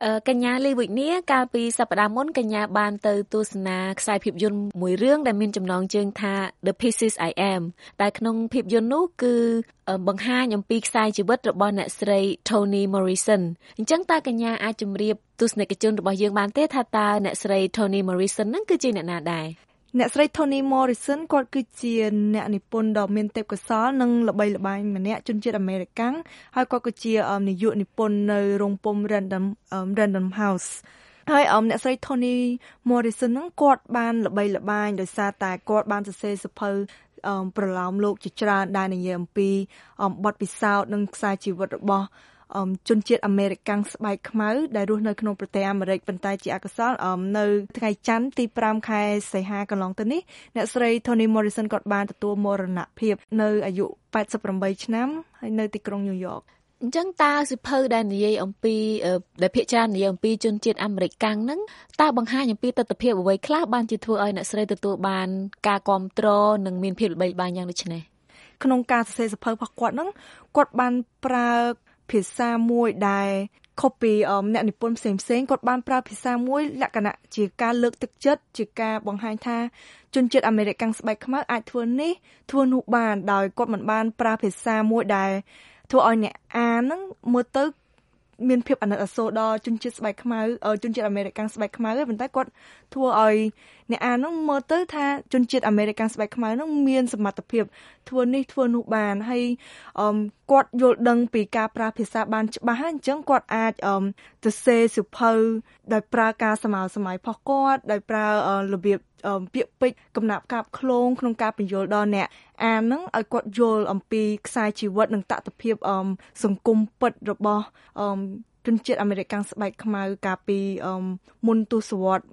កញ្ញាលីវិនីកាលពីសប្តាហ៍មុនកញ្ញាបានទៅទស្សនាខ្សែភាពយន្តមួយរឿងដែលមានចំណងជើងថា The Pieces I Am ដែលក្នុងភាពយន្តនោះគឺបង្ហាញអំពីខ្សែជីវិតរបស់អ្នកស្រី Toni Morrison អញ្ចឹងតើកញ្ញាអាចជម្រាបទស្សនិកជនរបស់យើងបានទេថាតើអ្នកស្រី Toni Morrison ហ្នឹងគឺជាអ្នកណាដែរអ្នកស្រី Toni Morrison គាត់គឺជាអ្នកនិពន្ធដ៏មានទេពកោសល្យនិងល្បីល្បាញម្នាក់ជនជាតិអាមេរិកាំងហើយគាត់ក៏ជានាយកនិពន្ធនៅរោងពុម្ព Random House ហើយអ្នកស្រី Toni Morrison ហ្នឹងគាត់បានល្បីល្បាញដោយសារតែគាត់បានសរសេរសៀវភៅប្រឡោមលោកជាច្រើនដែលនិយាយអំពីបទពិសោធន៍និងខ្សែជីវិតរបស់ជនជាតិអាមេរិកាំងស្បែកខ្មៅដែលរស់នៅក្នុងប្រទេសអាមេរិកប៉ុន្តែជាអកុសលនៅថ្ងៃច័ន្ទទី5ខែសីហាកន្លងទៅនេះអ្នកស្រី Toni Morrison គាត់បានទទួលមរណភាពនៅអាយុ88ឆ្នាំហើយនៅទីក្រុងញូវយ៉កអញ្ចឹងតើសៀវភៅដែលនិយាយអំពីដែលភាគច្រើននិយាយអំពីជនជាតិអាមេរិកាំងហ្នឹងតើបង្ហាញអំពីទស្សនវិជ្ជាអ្វីខ្លះបានជាធ្វើឲ្យអ្នកស្រីទទួលបានការគាំទ្រនិងមានភាពល្បីល្បាញយ៉ាងដូចនេះក្នុងការសរសេរសៀវភៅរបស់គាត់ហ្នឹងគាត់បានប្រើភាសាមួយដែលខុសពីអ្នកនិពន្ធផ្សេងៗគាត់បានប្រើភាសាមួយលក្ខណៈជាការលើកទឹកចិត្តជាការបង្ហាញថាជនជាតិអាមេរិកាំងស្បែកខ្មៅអាចធ្វើនេះធ្វើនោះបានដោយគាត់មិនបានប្រើភាសាមួយដែលធ្វើឲ្យអ្នកអានហ្នឹងមើលទៅមានភាពអាណិតអាសូរដល់ជនជាតិស្បែកខ្មៅជនជាតិអាមេរិកាំងស្បែកខ្មៅទេប៉ុន្តែគាត់ធ្វើឲ្យអ្នកអានហ្នឹងមើលទៅថាជនជាតិអាមេរិកាំងស្បែកខ្មៅហ្នឹងមានសមត្ថភាពធ្វើនេះធ្វើនោះបានហើយគាត់យល់ដឹងពីការប្រើភាសាបានច្បាស់ហើយអញ្ចឹងគាត់អាចទៅសេសៀវភៅដោយប្រើការសម័យសម័យផុសគាត់ដោយប្រើរបៀបពាក្យពេចន៍កំណាព្យកាព្យឃ្លោងក្នុងការបញ្យល់ដល់អ្នកអានហ្នឹងឲ្យគាត់យល់អំពីខ្សែជីវិតនិងតថភាពសង្គមពិតរបស់ជនជាតិអាមេរិកាំងស្បែកខ្មៅកាលពីមុនទសវត្សរ៍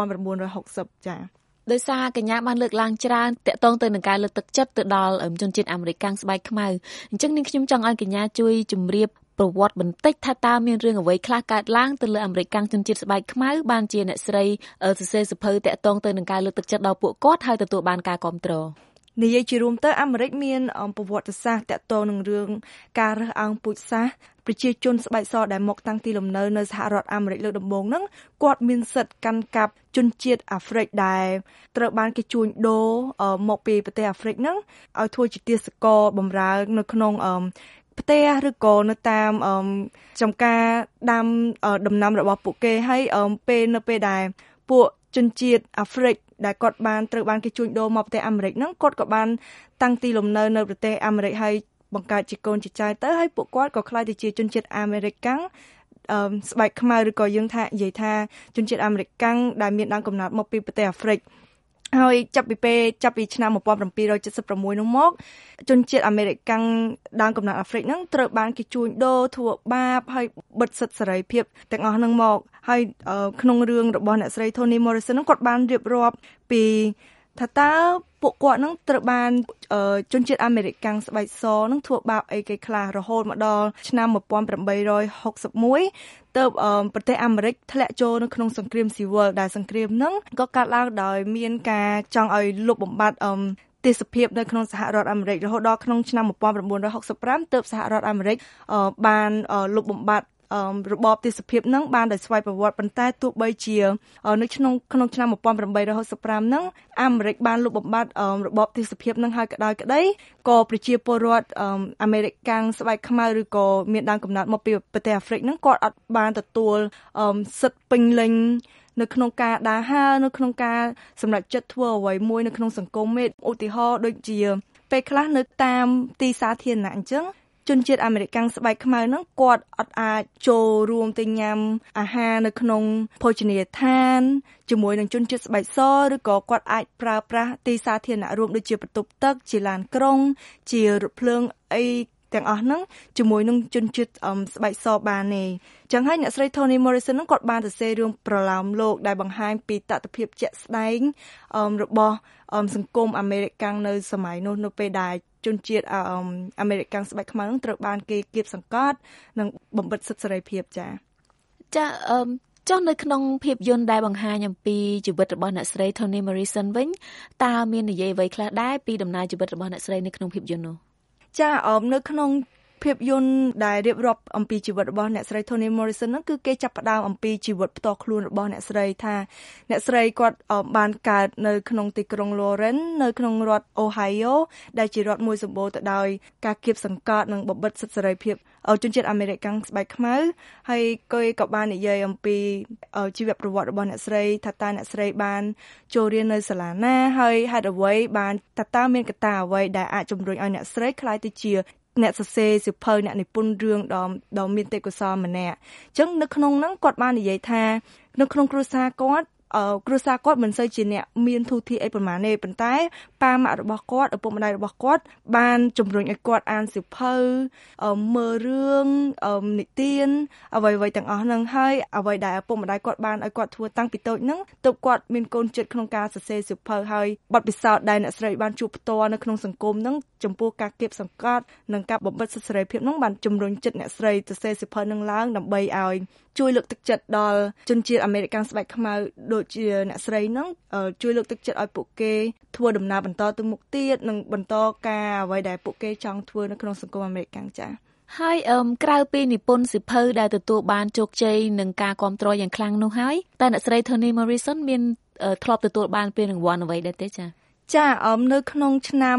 1960ចា៎ដោយសារកញ្ញាបានលើកឡើងច្រើនតាក់ទងទៅនឹងការលើកទឹកចិត្តទៅដល់ជនជាតិអាមេរិកាំងស្បែកខ្មៅអញ្ចឹងនាងខ្ញុំចង់ឲ្យកញ្ញាជួយជម្រាបប្រវត្តិបន្តិចថាតើមានរឿងអ្វីខ្លះកើតឡើងទៅលើអាមេរិកាំងជនជាតិស្បែកខ្មៅបានជាអ្នកស្រីសរសេរសៀវភៅតាក់ទងទៅនឹងការលើកទឹកចិត្តដល់ពួកគាត់ហើយទទួលបានការគាំទ្រនិយាយជារួមទៅអាមេរិកមានប្រវត្តិសាស្ត្រតាក់ទងនឹងរឿងការរើសអើងពូជសាសន៍ប្រជាជនស្បែកសដែលមកតាំងទីលំនៅនៅសហរដ្ឋអាមេរិកលើកដំបូងហ្នឹងគាត់មានសិទ្ធិកាន់កាប់ជនជាតិអាហ្វ្រិកដែលត្រូវបានគេជួញដូរមកពីប្រទេសអាហ្វ្រិកហ្នឹងឲ្យធ្វើជាទាសករបម្រើនៅក្នុងផ្ទះឬក៏នៅតាមចំការដាំដំណាំរបស់ពួកគេហើយនៅពេលដែលពួកជនជាតិអាហ្វ្រិកដែលគាត់ត្រូវបានគេជួញដូរមកប្រទេសអាមេរិកហ្នឹងគាត់ក៏បានតាំងទីលំនៅនៅប្រទេសអាមេរិកហើយបង្កើតជាកូនជាចៅទៅហើយពួកគាត់ក៏ក្លាយទៅជាជនជាតិអាមេរិកកាំងស្បែកខ្មៅឬក៏យើងនិយាយថាជនជាតិអាមេរិកកាំងដែលមានដើមកំណើតមកពីប្រទេសអាហ្វ្រិកហើយចាប់ពីឆ្នាំ1776នោះមកជនជាតិអាមេរិកកាំងដើមកំណើតអាហ្វ្រិកហ្នឹងត្រូវបានគេជួញដូរធ្វើបាបហើយបិទសិទ្ធិសេរីភាពទាំងអស់ហ្នឹងមកហើយក្នុងរឿងរបស់អ្នកស្រី Toni Morrison ហ្នឹងគាត់បានរៀបរាប់ពីថាតើពួកគាត់នឹងត្រូវបានជនជាតិអាមេរិកកាំងស្បែកសនឹងធ្វើបាបអីគេខ្លះរហូតមកដល់ឆ្នាំ1861ទើបប្រទេសអាមេរិកធ្លាក់ចូលនៅក្នុងសង្គ្រាមស៊ីវិលដែលសង្គ្រាមហ្នឹងក៏កើតឡើងដោយមានការចង់ឲ្យលុបបំបាត់ទេសភាពនៅក្នុងសហរដ្ឋអាមេរិករហូតដល់ក្នុងឆ្នាំ1965ទើបសហរដ្ឋអាមេរិកបានលុបបំបាត់របបទេសភាពហ្នឹងបានដោយស្វ័យប្រវត្តិប៉ុន្តែទោះបីជានៅក្នុងឆ្នាំ1865ហ្នឹងអាមេរិកបានលុបបំបាត់របបទេសភាពហ្នឹងហើយក្តីក៏ប្រជាពលរដ្ឋអាមេរិកកាំងស្បែកខ្មៅឬក៏មានដើមកំណើតមកពីប្រទេសអាហ្វ្រិកហ្នឹងគាត់អត់បានទទួលសិទ្ធិពេញលេញនៅក្នុងការដើរហើរនៅក្នុងការសម្រេចចិត្តធ្វើអ្វីមួយនៅក្នុងសង្គមឧទាហរណ៍ដូចជាពេលខ្លះនៅតាមទីសាធារណៈអញ្ចឹងជនជាតិអាមេរិកកាំងស្បែកខ្មៅហ្នឹងគាត់អត់អាចចូលរួមទៅញ៉ាំអាហារនៅក្នុងភោជនីយដ្ឋានជាមួយនឹងជនជាតិស្បែកសឬក៏គាត់អាចប្រើប្រាស់ទីសាធារណៈរួមដូចជាបន្ទប់ទឹកជាឡានក្រុងជារថភ្លើងអីទាំងអស់ហ្នឹងជាមួយនឹងជនជាតិស្បែកសបានទេចឹងហើយអ្នកស្រី Toni Morrison ហ្នឹងគាត់បានសរសេររឿងប្រឡោមលោកដែលបង្ហាញពីតថភាពជាក់ស្ដែងរបស់សង្គមអាមេរិកកាំងនៅសម័យនោះនៅពេលដែលជនជាតិអាមេរិកកាំងស្បែកខ្មៅហ្នឹងត្រូវបានគេគៀបសង្កត់និងបំបិទសិទ្ធិសេរីភាពចាចុះនៅក្នុងភាពយន្តដែលបង្ហាញអំពីជីវិតរបស់អ្នកស្រី Toni Morrison វិញតើមាននិយាយអ្វីខ្លះដែរពីដំណើរជីវិតរបស់អ្នកស្រីនៅក្នុងភាពយន្តនោះចានៅក្នុងភាពយន្តដែលរៀបរាប់អំពីជីវិតរបស់អ្នកស្រី Toni Morrison ហ្នឹងគឺគេចាប់ផ្ដើមអំពីជីវិតផ្ទាល់ខ្លួនរបស់អ្នកស្រីថាអ្នកស្រីគាត់បានកើតនៅក្នុងទីក្រុង Lawrence នៅក្នុងរដ្ឋ Ohio ដែលជារដ្ឋមួយសម្បូរទៅដោយការគៀបសង្កត់និងបំបិទសិទ្ធិសេរីភាពជនជាតិអាមេរិកស្បែកខ្មៅហើយគេក៏បាននិយាយអំពីជីវប្រវត្តិរបស់អ្នកស្រីថាតើអ្នកស្រីបានចូលរៀននៅសាលាណាហើយហេតុអ្វីបានតើមានកត្តាអ្វីដែលអាចជំរុញឲ្យអ្នកស្រីក្លាយទៅជាអ្នកសរសេរសៀវភៅអ្នកនិពន្ធរឿងដ៏មានទេពកោសល្យម្នាក់អញ្ចឹងនៅក្នុងហ្នឹងគាត់បាននិយាយថានៅក្នុងគ្រួសារគាត់មិនសូវជាអ្នកមានធូរធារអីប្រហែលទេប៉ុន្តែប៉ាម៉ាក់របស់គាត់ឪពុកម្ដាយរបស់គាត់បានជំរុញឲ្យគាត់អានសៀវភៅមើលរឿងនិទានអ្វីៗទាំងអស់ហ្នឹងហើយអ្វីដែលឪពុកម្ដាយគាត់បានឲ្យគាត់ធ្វើតាំងពីតូចហ្នឹងទើបគាត់មានកូនចិត្តក្នុងការសរសេរសៀវភៅហើយបទពិសោធន៍ដែលអ្នកស្រីបានជួបផ្ទាល់នៅក្នុងសង្គមហ្នឹងចំពោះការគៀបសង្កត់និងការបំបិទសិទ្ធិសេរីភាពហ្នឹងបានជំរុញចិត្តអ្នកស្រីសរសេរសៀវភៅហ្នឹងឡើងដើម្បីឲ្យជួយលើកទឹកចិត្តដល់ជនជាតិអាមេរិកស្បែកខ្មៅដូចជាអ្នកស្រីហ្នឹងជួយលើកទឹកចិត្តឲ្យពួកគេធ្វើដំណើរបន្តទៅមុខទៀតនិងបន្តការអ្វីដែលពួកគេចង់ធ្វើនៅក្នុងសង្គមអាមេរិកចា៎ហើយក្រៅពីនិពន្ធសៀវភៅដែលទទួលបានជោគជ័យនិងការគាំទ្រយ៉ាងខ្លាំងនោះហើយតែអ្នកស្រី Toni Morrison មានធ្លាប់ទទួលបានពានរង្វាន់អ្វីដែរទេចា៎ចានៅក្នុងឆ្នាំ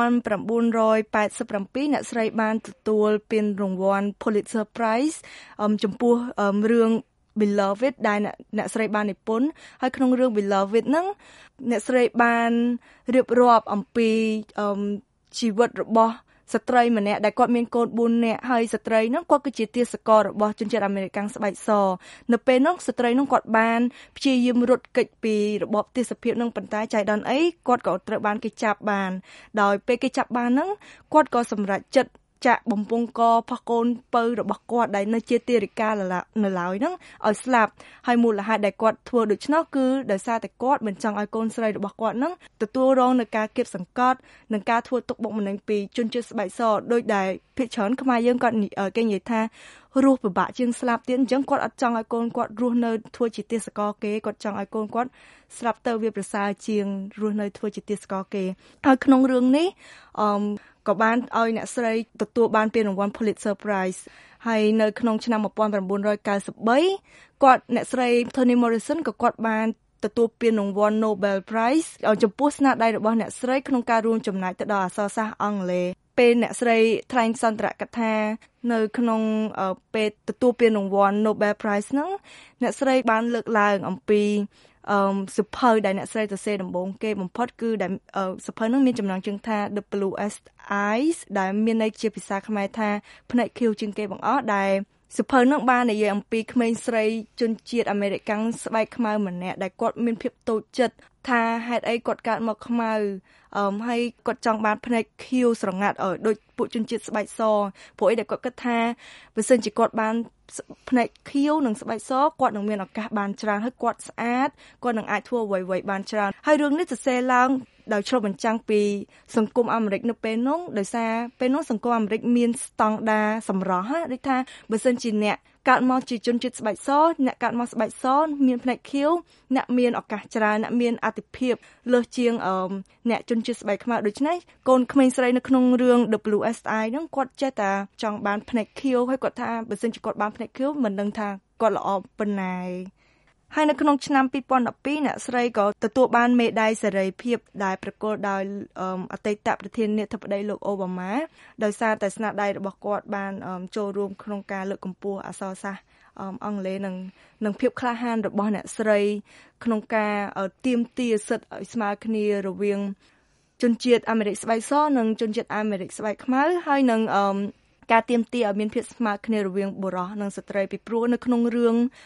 1987អ្នកស្រីបានទទួលពានរង្វាន់ Pulitzer Prize ចំពោះរឿង Beloved ដែលអ្នកស្រីបាននិពន្ធហើយក្នុងរឿង Beloved ហ្នឹងអ្នកស្រីបានរៀបរាប់អំពីជីវិតរបស់ស្ត្រីម្នាក់ដែលគាត់មានកូន4នាក់ហើយស្ត្រីហ្នឹងគាត់គឺជាទាសកររបស់ជនជាតិអាមេរិកស្បែកសនៅពេលនោះស្ត្រីហ្នឹងគាត់បានព្យាយាមរត់គេចពីរបបទាសភាពហ្នឹងប៉ុន្តែចៃដន្យអីគាត់ក៏ត្រូវបានគេចាប់បានដោយពេលគេចាប់បានហ្នឹងគាត់ក៏សម្រេចចិត្តចាក់បំពង់កផុសកូនពៅរបស់គាត់ដែលនៅជាទារិកានៅឡើយហ្នឹងឲ្យស្លាប់ហើយមូលហេតុដែលគាត់ធ្វើដូច្នោះគឺដោយសារតែគាត់មិនចង់ឲ្យកូនស្រីរបស់គាត់ហ្នឹងទទួលរងនឹងការគៀបសង្កត់និងការធ្វើទុកបុកម្នេញពីជនជាតិស្បែកសដោយដែលភាគច្រើនខ្មែរយើងគាត់គេនិយាយថារស់ពិបាកជាងស្លាប់ទៀតអញ្ចឹងគាត់អត់ចង់ឲ្យកូនគាត់រស់នៅធ្វើជាទាសករគេគាត់ចង់ឲ្យកូនគាត់ស្លាប់ទៅវាប្រសើរជាងរស់នៅធ្វើជាទាសករគេហើយក្នុងរឿងនេះក៏បានឲ្យអ្នកស្រីទទួលបានពានរង្វាន់ Pulitzer Prize ហើយនៅក្នុងឆ្នាំ1993គាត់អ្នកស្រី Toni Morrison ក៏គាត់បានទទួលពានរង្វាន់ Nobel Prize ចំពោះស្នាដៃរបស់អ្នកស្រីក្នុងការរួមចំណែកទៅដល់អក្សរសាស្ត្រអង់គ្លេសពេលអ្នកស្រីថ្លែងសន្ទរកថានៅក្នុងពេលទទួលពានរង្វាន់ Nobel Prize ហ្នឹងអ្នកស្រីបានលើកឡើងអំពីសៀវភៅដែលអ្នកស្រីសរសេរដំបូងគេបំផុតគឺដែលសៀវភៅហ្នឹងមានចំណងជើងថា The Bluest Eyes ដែលមានន័យជាភាសាខ្មែរថាភ្នែកខៀវជាងគេបង្អស់ដែលសៀវភៅហ្នឹងបាននិយាយអំពីក្មេងស្រីជនជាតិអាមេរិកស្បែកខ្មៅម្នាក់ដែលគាត់មានភាពតូចចិត្តថាហេតុអីគាត់កើតមកខ្មៅហើយគាត់ចង់បានភ្នែកខៀវស្រងាត់ដូចពួកជនជាតិស្បែកសព្រោះអីដែលគាត់គិតថាបើសិនជាគាត់បានភ្នែកខៀវនិងស្បែកសគាត់នឹងមានឱកាសបានច្រើនហើយគាត់ស្អាតគាត់នឹងអាចធ្វើអ្វីៗបានច្រើនហើយរឿងនេះសរសេរឡើងដោយឆ្លុះបញ្ចាំងពីសង្គមអាមេរិកនៅពេលនោះដោយសារពេលនោះសង្គមអាមេរិកមានស្តង់ដារសម្រស់ដូចថាបើសិនជាអ្នកកើតមកជាជនជាតិស្បែកសអ្នកកើតមកស្បែកសមានភ្នែកខៀវអ្នកមានឱកាសច្រើនអ្នកមានអាទិភាពលើសជាងអ្នកជនជាតិស្បែកខ្មៅដូច្នេះកូនក្មេងស្រីនៅក្នុងរឿង The Bluest Eye ហ្នឹងគាត់ចេះតែចង់បានភ្នែកខៀវហើយគាត់ថាបើសិនជាគាត់បានភ្នែកខៀវមិនដឹងថាគាត់ល្អប៉ុណ្ណាហើយនៅក្នុងឆ្នាំ2012អ្នកស្រីក៏ទទួលបានមេដាយសេរីភាពដែលប្រគល់ដោយអតីតប្រធានាធិបតីលោកអូបាម៉ាដោយសារតែស្នាដៃរបស់គាត់បានចូលរួមក្នុងការលើកកម្ពស់អក្សរសាស្ត្រអង់គ្លេសនិងភាពក្លាហានរបស់អ្នកស្រីក្នុងការទាមទារសិទ្ធិឲ្យស្មើគ្នារវាងជនជាតិអាមេរិកស្បែកសនិងជនជាតិអាមេរិកស្បែកខ្មៅហើយនឹងការទាមទារឲ្យមានភាពស្មើគ្នារវាងបុរសនិងស្ត្រីពីព្រោះនៅក្នុងរឿង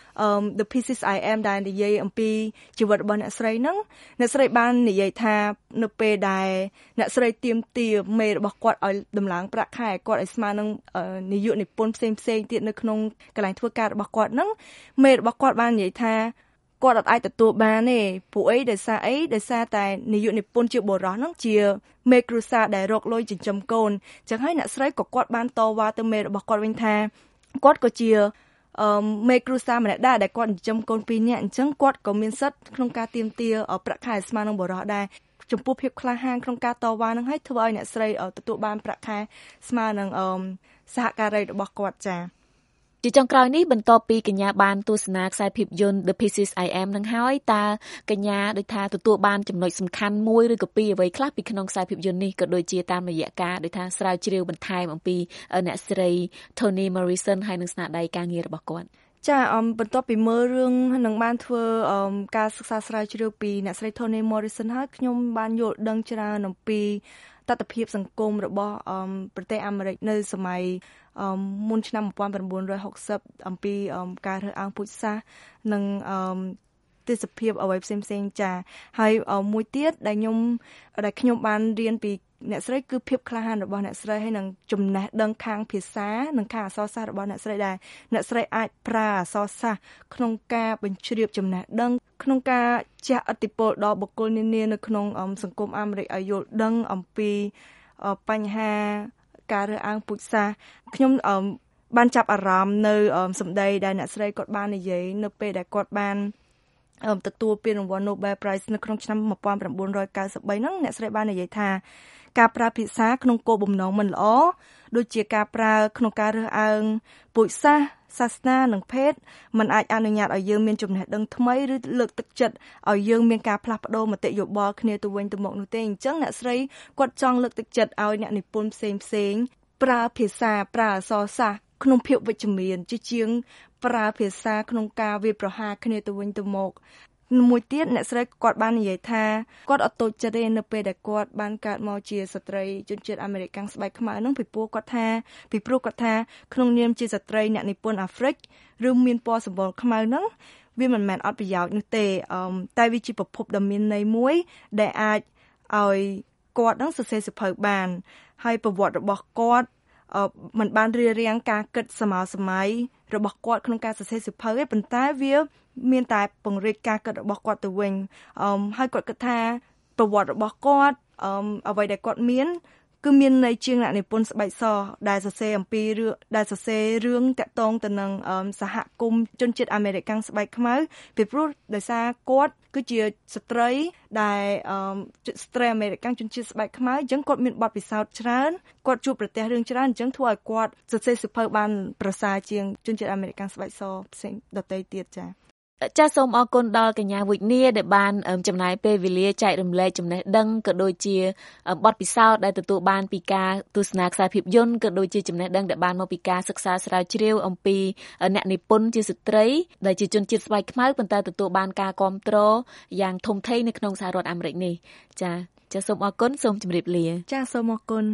The Pieces I Am ដែលនិយាយអំពីជីវិតរបស់អ្នកស្រីហ្នឹងអ្នកស្រីបាននិយាយថានៅពេលដែលអ្នកស្រីទាមទារមេរបស់គាត់ឲ្យដំឡើងប្រាក់ខែគាត់ឲ្យស្មើនឹងនាយកនិពន្ធផ្សេងទៀតនៅក្នុងកន្លែងធ្វើការរបស់គាត់ហ្នឹងមេរបស់គាត់បាននិយាយថាគាត់អាចទទួលបានទេព្រោះដោយសារតែនាយកនិពន្ធជាបុរសហ្នឹងជាមេគ្រួសារដែលរកលុយចិញ្ចឹមកូនអញ្ចឹងហើយអ្នកស្រីក៏គាត់បានតវ៉ាទៅមេរបស់គាត់វិញថាគាត់ក៏ជាមេគ្រួសារម្នាក់ដែរដែលគាត់ចិញ្ចឹមកូន2នាក់អញ្ចឹងគាត់ក៏មានសិទ្ធិក្នុងការទាមទារប្រាក់ខែស្មើនឹងបុរសដែរចំពោះភាពក្លាហានក្នុងការតវ៉ាហ្នឹងហើយធ្វើឲ្យអ្នកស្រីទទួលបានប្រាក់ខែស្មើនឹងសហការីរបស់គាត់ចា៎ជាចុងក្រោយនេះបន្ទាប់ពីកញ្ញាបានទស្សនាខ្សែភាពយន្ត The Pieces I Am នឹងហើយតើកញ្ញាដូចថាទទួលបានចំណុចសំខាន់មួយឬក៏ពីរអ្វីខ្លះពីក្នុងខ្សែភាពយន្តនេះក៏ដូចជាតាមរយៈការដូចថាស្រាវជ្រាវបន្ថែមអំពីអ្នកស្រី Toni Morrison ហើយនឹងស្នាដៃការងាររបស់គាត់ចាបន្ទាប់ពីមើលរឿងនឹងបានធ្វើការសិក្សាស្រាវជ្រាវពីអ្នកស្រី Toni Morrison ហើយខ្ញុំបានយល់ដឹងច្រើនអំពីតថភាពសង្គមរបស់ប្រទេសអាមេរិកនៅសម័យមុនឆ្នាំ1960អំពីការរើសអើងពូជសាសន៍និងទេសភាពអ្វីផ្សេងៗចាហើយមួយទៀតដែលខ្ញុំបានរៀនពីអ្នកស្រីគឺភាពក្លាហានរបស់អ្នកស្រីហើយនឹងចំណេះដឹងខាងភាសានិងខាងអក្សរសាស្ត្ររបស់អ្នកស្រីដែលអ្នកស្រីអាចប្រើអក្សរសាស្ត្រក្នុងការបញ្ជ្រាបចំណេះដឹងក្នុងការជះឥទ្ធិពលដល់បុគ្គលនានានៅក្នុងសង្គមអាមេរិកឲ្យយល់ដឹងអំពីបញ្ហាការរើសអើងពូជសាសន៍ខ្ញុំបានចាប់អារម្មណ៍នៅសម្ដីដែលអ្នកស្រីគាត់បាននិយាយនៅពេលដែលគាត់បានទទួលពានរង្វាន់ Nobel Prize នៅក្នុងឆ្នាំ1993ហ្នឹងអ្នកស្រីបាននិយាយថាការប្រើភាសាក្នុងគោលបំណងមិនល្អដូចជាការប្រើក្នុងការរើសអើងពូជសាសន៍សាសនានិងភេទมันអាចអនុញ្ញាតឲ្យយើងមានចំណេះដឹងថ្មីឬលើកទឹកចិត្តឲ្យយើងមានការផ្លាស់ប្ដូរមតិយោបល់គ្នាទៅវិញទៅមកនោះទេអញ្ចឹងអ្នកស្រីគាត់ចង់លើកទឹកចិត្តឲ្យអ្នកនិពន្ធផ្សេងប្រើភាសាប្រើអក្សរសាស្ត្រក្នុងភាពវិជ្ជមានជាជាងប្រើភាសាក្នុងការវាយប្រហារគ្នាទៅវិញទៅមកមួយទៀតអ្នកស្រីគាត់បាននិយាយថាគាត់អត់តូចចិត្តទេនៅពេលដែលគាត់បានកើតមកជាស្ត្រីជនជាតិអាមេរិកស្បែកខ្មៅហ្នឹងពីព្រោះគាត់ថាក្នុងនាមជាស្ត្រីអ្នកនិពន្ធអាហ្វ្រិកឬមានពណ៌សម្បុរខ្មៅហ្នឹងវាមិនមែនអត់ប្រយោជន៍នោះទេតែវាជាប្រភពដ៏មានន័យមួយដែលអាចឲ្យគាត់នឹងសរសេរសៀវភៅបានហើយប្រវត្តិរបស់គាត់มันបានរៀបរៀងការគិតសម័យរបស់គាត់ក្នុងការសរសេរសៀវភៅទេប៉ុន្តែវាមានតែពង្រីកការគិតរបស់គាត់ទៅវិញហើយគាត់គិតថាប្រវត្តិរបស់គាត់អ្វីដែលគាត់មានគឺមានន័យជាងអ្នកនិពន្ធស្បែកសដែលសរសេរអំពីរឿងតាក់ទងទៅនឹងសហគមន៍ជនជាតិអាមេរិកស្បែកខ្មៅពីព្រោះដោយសារគាត់គឺជាស្ត្រីដែលស្ត្រីអាមេរិកជនជាតិស្បែកខ្មៅអញ្ចឹងគាត់មានបទពិសោធន៍ច្រើនគាត់ជួបប្រទះរឿងច្រើនអញ្ចឹងធ្វើឲ្យគាត់សរសេរសៀវភៅបានប្រសើរជាងជនជាតិអាមេរិកស្បែកសផ្សេងដទៃទៀតចា៎ចាសសូមអរគុណដល់កញ្ញាវិជ្ញាដែលបានចំណាយពេលវេលាចែករំលែកចំណេះដឹងក៏ដូចជាបទពិសោធន៍ដែលទទួលបានពីការទស្សនាខ្សែភាពយន្តក៏ដូចជាចំណេះដឹងដែលបានមកពីការសិក្សាស្រាវជ្រាវអំពីអ្នកនិពន្ធជាស្ត្រីដែលជាជនជាតិស្បែកខ្មៅប៉ុន្តែទទួលបានការគាំទ្រយ៉ាងធំធេងនៅក្នុងសហរដ្ឋអាមេរិកនេះចាសូមអរគុណសូមជម្រាបលាចាសូមអរគុណ